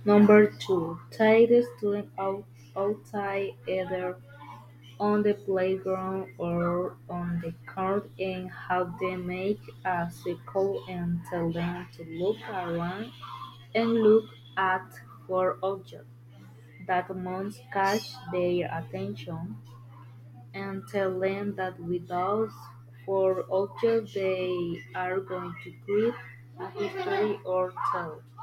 Number two, take the student outside either on the playground or on the court and have them make a circle and tell them to look around and look at four objects that must catch their attention and tell them that with those four objects they are going to create a history or tale.